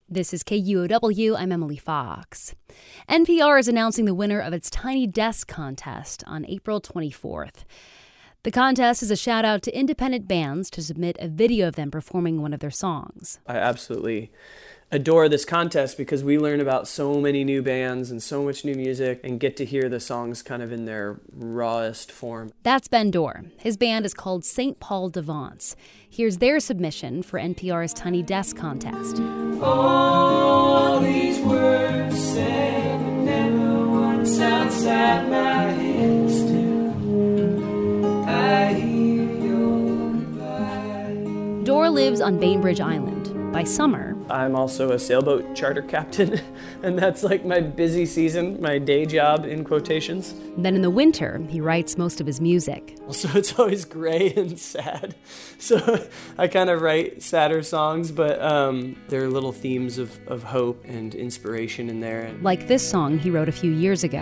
This is KUOW. I'm Emily Fox. NPR is announcing the winner of its Tiny Desk contest on April 24th. The contest is a shout-out to independent bands to submit a video of them performing one of their songs. I absolutely adore this contest because we learn about so many new bands and so much new music and get to hear the songs kind of in their rawest form. That's Ben Dorr. His band is called St. Paul Devants. Here's their submission for NPR's Tiny Desk contest. All these words said, but never once outside my head still. I hear your goodbye. Dorr lives on Bainbridge Island. By summer, I'm also a sailboat charter captain, and that's like my busy season, my day job in quotations. Then in the winter, he writes most of his music. So it's always gray and sad. So I kind of write sadder songs, but there are little themes of hope and inspiration in there. Like this song he wrote a few years ago.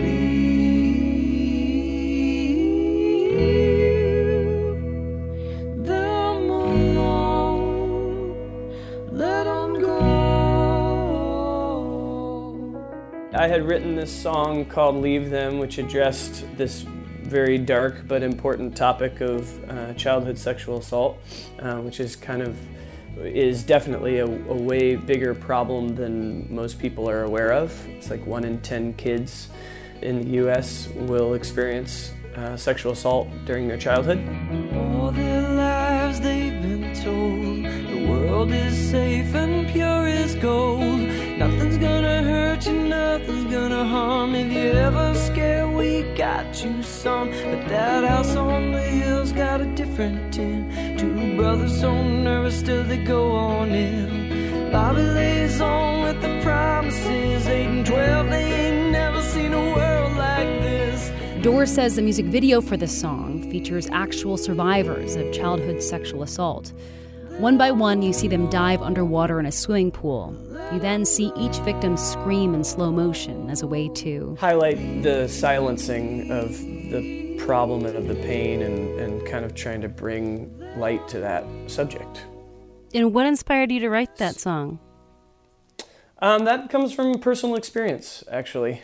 I had written this song called Leave Them, which addressed this very dark but important topic of childhood sexual assault, which is definitely a way bigger problem than most people are aware of. It's like 1 in 10 kids in the U.S. will experience sexual assault during their childhood. All their lives they've been told the world is safe and pure as gold. Nothing's gonna hurt you, nothing's gonna harm. If you're ever scared, we got you some. But that house on the hill's got a different tune. Two brothers so nervous still they go on in. Bobby lays on with the promises. 8 and 12, they ain't never seen a world like this. Dorr says the music video for the song features actual survivors of childhood sexual assault. One by one, you see them dive underwater in a swimming pool. You then see each victim scream in slow motion as a way to highlight the silencing of the problem and of the pain and kind of trying to bring light to that subject. And what inspired you to write that song? That comes from personal experience, actually,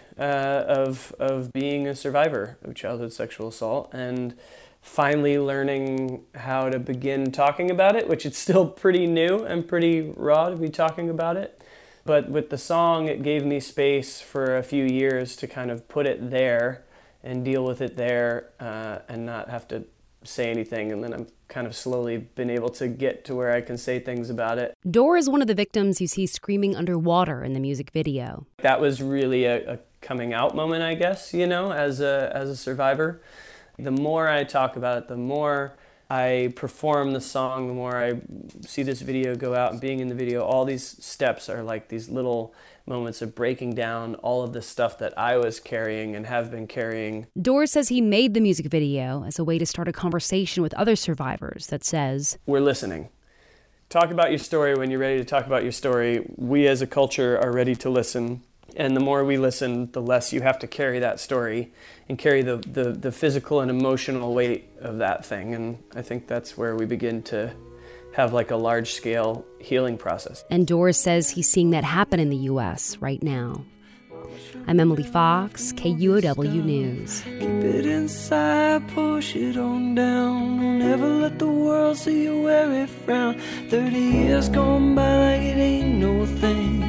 of being a survivor of childhood sexual assault and finally learning how to begin talking about it, which it's still pretty new and pretty raw to be talking about it. But with the song, it gave me space for a few years to kind of put it there and deal with it there and not have to say anything. And then I'm kind of slowly been able to get to where I can say things about it. Dorr is one of the victims you see screaming underwater in the music video. That was really a coming out moment, I guess, as a survivor. The more I talk about it, the more I perform the song, the more I see this video go out, and being in the video, all these steps are like these little moments of breaking down all of the stuff that I was carrying and have been carrying. Dorr says he made the music video as a way to start a conversation with other survivors that says, we're listening. Talk about your story when you're ready to talk about your story. We as a culture are ready to listen. And the more we listen, the less you have to carry that story and carry the physical and emotional weight of that thing. And I think that's where we begin to have like a large-scale healing process. And Dorr says he's seeing that happen in the U.S. right now. I'm Emily Fox, KUOW News. Keep it inside, push it on down. Don't ever let the world see you wear it frown. 30 years gone by like it ain't no thing.